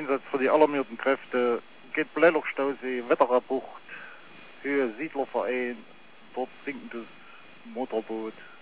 Einsatz für die alarmierten Kräfte geht Bleilochstausee, Wetterabucht, Höhe Siedlerverein, dort sinkendes Motorboot.